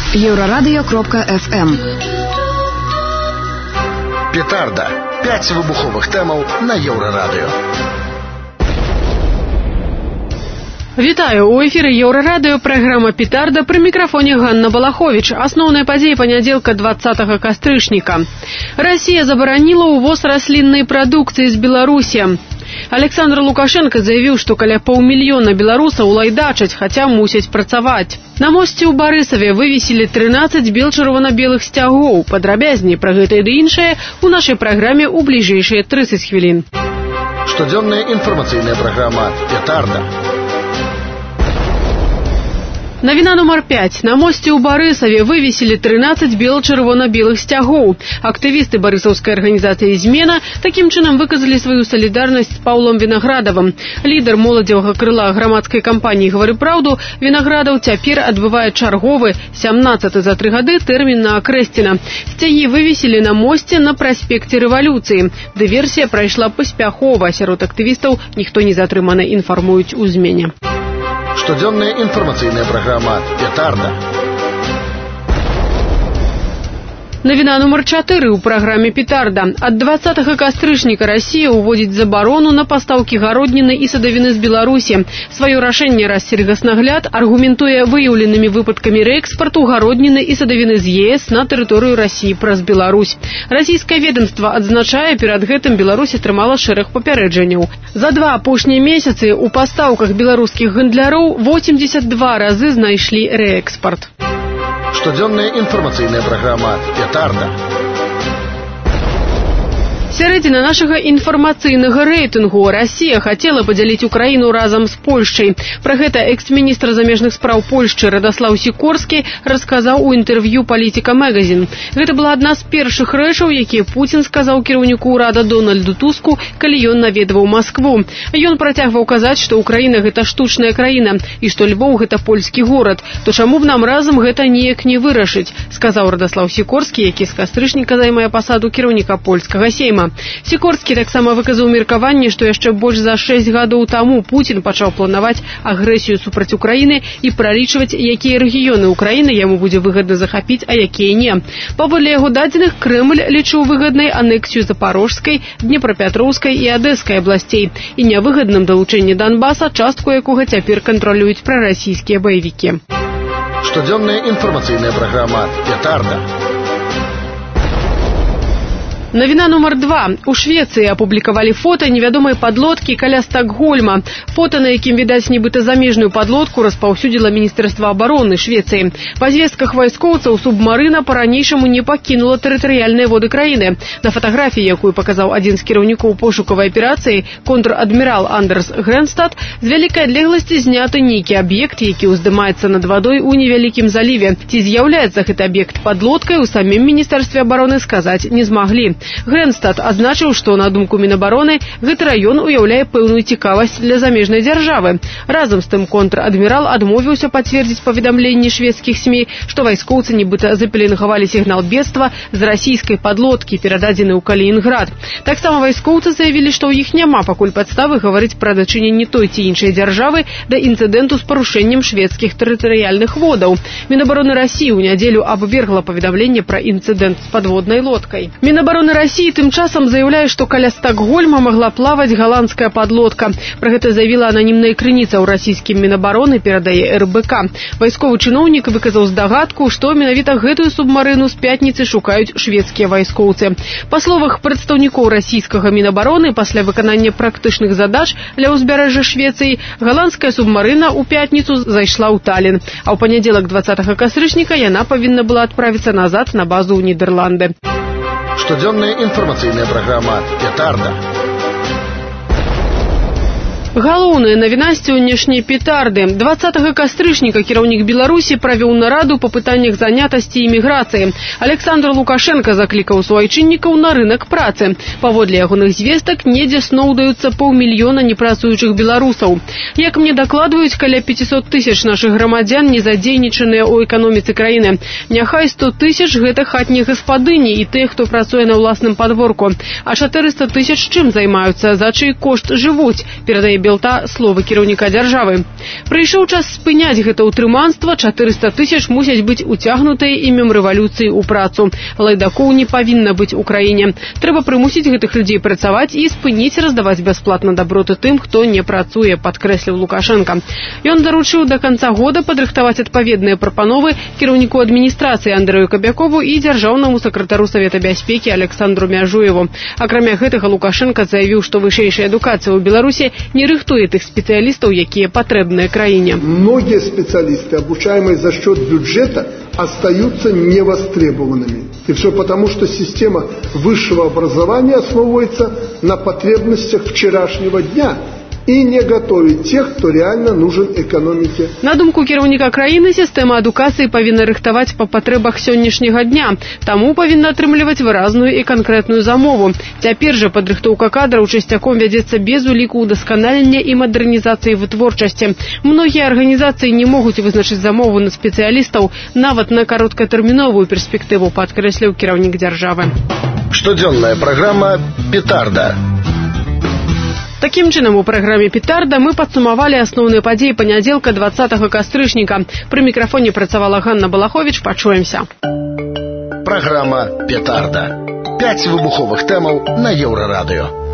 Еврорадио.FM. Петарда. 5 вибухових темаў на Еврорадио. Вітаю! У эфіры Еўрарадыё праграма «Петарда», пры мікрафоне Ганна Балахович. Асноўныя падзеі панядзелка 20 кастрычніка. Расія забараніла ўвоз расліннай прадукцыі з Беларусі. Александр Лукашенко заявіў, што каля паўмільёна беларусаў лайдачаць, хаця мусяць працаваць. На мосце ў Барысаве вывесілі 13 бел-чырвона-белых сцягоў. Падрабязней пра гэта і іншае у нашай праграме ў бліжэйшыя 30 хвілін. Штодзённая інфармацыйная праграма «Петарда». Навіна нумар 5. На мосце ў Барысаве вывесілі 13 бел-чырвона-белых сцягоў. Актывісты барысаўскай арганізацыі «Змена» такім чынам выказалі сваю салідарнасць з Паўлом Вінаградавым. Лідар моладзевага крыла грамадскай кампаніі «Гавары праўду» Вінаградаў цяпер адбывае чарговы 17 за 3 гады тэрмін на акрэсціна. Сцягі вывесілі на мосце на праспекце Рэвалюцыі. Дыверсія прайшла паспяхова. Сярод актывістаў ніхто не затрыманы, інфармуюць у «Змене». Штодзённая інфармацыйная праграма «Петарда». Навіна нумар 4 ў праграме «Петарда». Ад 20 кастрычніка Расія ўводзіць забарону на пастаўкі гародніны і садавіны з Беларусі. Сваё рашэнне Рассельгаснагляд аргументуе выяўленымі выпадкамі рээкспарту гародніны і садавіны з ЕС на тэрыторыю Расіі праз Беларусь. Расійскае ведамства адзначае, перад гэтым Беларусь атрымала шэраг папярэджанняў. За 2 апошнія месяцы ў пастаўках беларускіх гандляроў 82 разы знайшлі рээкспарт. Штодзённая інфармацыйная праграма «Петарда». Сярэдзіна нашага інфармацыйнага рэйтынгу. Расія хацела падзяліць Украіну разам з Польшчай. Пра гэта экс-міністр замежных спраў Польшчы Радаслаў Сікорскі расказаў у інтэрв'ю «Палітыка Магазін». Гэта была адна з першых рэчаў, якія Пуцін сказаў кіраўніку ўрада Дональду Туску, калі ён наведваў Маскву. Ён працягваў казаць, што Украіна – гэта штучная краіна і што Львоў – гэта польскі горад. То чаму б нам разам гэта неяк не вырашыць, сказаў Радаслаў Сікорскі, які з кастрычніка займае пасаду кіраўніка польскага сейма. Сікорскі таксама выказаў меркаванне, што яшчэ больш за 6 гадоў таму Пуцін пачаў планаваць агрэсію супраць Украіны і пралічваць, якія рэгіёны Украіны яму будзе выгадна захапіць, а якія не. Паводле яго дадзеных, Крэмль лічыў выгаднай анексію Запарожскай, Днепрапятроўскай і Адэскай абласцей і нявыгадным далучэнне Донбаса, частку якога цяпер кантралююць прарасійскія баевікі. Штодзённая інфармацыйная праграма «Петарда». Навіна нумар 2. У Швецыі апублікавалі фота невядомай падлодкі каля Стакгольма. Фота, на якім відаць нібыта замежную падлодку, распаўсюдзіла Міністэрства абароны Швецыі. Па звестках вайскоўцаў, субмарына па-ранейшаму не пакінула тэрытарыяльныя воды краіны. На фатаграфіі, якую паказаў адзін з кіраўнікоў пошукавай аперацыі, контр-адмірал Андерс Грэнстад, з вялікай адлегласці зняты нейкі аб'ект, які ўздымаецца над вадой у невялікім заліве. Ці з'яўляецца гэты аб'ект падлодкай, у самім Міністэрстве абароны сказаць не змаглі. Грэнстад адзначыў, што, на думку Мінабароны, гэты раён уяўляе пэўную цікавасць для замежнай дзяржавы. Разам з тым контр-адмірал адмовіўся пацвердзіць паведамленні шведскіх СМІ, што вайскоўцы нібыта запеленгавалі сігнал бедства з расійскай падлодкі, перададзены ў Калінінград. Таксама вайскоўцы заявілі, што ў іх няма пакуль падставы гаварыць пра дачыненне той ці іншай дзяржавы да інцыдэнту з парушэннем шведскіх тэрытарыяльных водаў. Мінабароны Расіі ў нядзелю абвергла паведамленне пра інцыдэнт з падводнай лодкай. Мінабароны Расіі тым часам заяўляе, што каля Стакгольма магла плаваць галандская падлодка. Пра гэта заявіла ананімная крыніца ў расійскім Мінабароны, перадае РБК. Вайсковы чыноўнік выказаў здагадку, што менавіта гэтую субмарыну з пятніцы шукаюць шведскія вайскоўцы. Па словах прадстаўнікоў расійскага Мінабароны, пасля выканання практычных задач для ўзбярэжжа Швецыі, галандская субмарына ў пятніцу зайшла ў Талін, а ў панядзелак 20 кастрычніка яна павінна была адправіцца назад на базу ў Нідерланды. Штодзённая інфармацыйная праграма «Петарда». Галоўная навіна сённяшняй петарды. 20 кастрычніка кіраўнік Беларусі правёў нараду па пытаннях занятасці і міграцыі. Александр Лукашенко заклікаў суайчыннікаў на рынок працы. Паводле ягоных звестак, недзе сноўдаюцца паўмільёна непрацуючых беларусаў. Як мне дакладваюць, каля 500 тысяч нашых грамадзян не задзейнічаныя ў эканоміцы краіны. Няхай 100 тысяч гэта хатнія гаспадыні і тых, хто працуе на ўласным падворку. А 400 тысяч чым займаюцца, за чый кошт жывуць, перадае Белта словы кіраўніка дзяржавы. Прыйшоў час спыняць гэта ўтрыманства, 400 000 мусяць быць уцягнутыя імем рэвалюцыі ў працу. Лайдакоў не павінна быць у краіне. Трэба прымусіць гэтых людзей працаваць і спыніць раздаваць бясплатна даброты тым, хто не працуе, падкрэсліў Лукашенко. Ён даручыў до конца года падрыхтаваць адпаведныя прапановы кіраўніку адміністрацыі Андрэю Кабякову і дзяржаўнаму сакратару Савета бяспекі Александру Мяжуеву. Акрамя гэтага Лукашенко заявіў, што вышэйшая адукацыя ў Беларусі не рыхтуе тых спецыялістаў, якія патрэбныя краіне. Многие специалисты, обучаемые за счет бюджета, остаются невостребованными. И все потому, что система высшего образования основывается на потребностях вчерашнего дня и не готовит тех, кто реально нужен экономике. На думку кіраўніка краіны, сістэма адукацыі павінна рыхтаваць па патрэбах сённяшняга дня. Таму павінна атрымліваць выразную і канкрэтную замову. Цяпер жа падрыхтоўка кадраў часцяком вядзецца без уліку ўдасканалення і мадэрнізацыі вытворчасці. Многія арганізацыі не могуць вызначыць замову на спецыялістаў нават на кароткатэрміновую перспектыву, падкрэсліў кіраўнік дзяржавы. Штодзённая праграма «Петарда». Такім чынам, у праграме «Петарда» мы падсумавалі асноўныя падзеі панядзелка 20 кастрычніка. Пры мікрафоне працавала Ганна Балаховіч. Пачуемся. Праграма «Петарда». 5 выбуховых тэмаў на Еўрарадыё.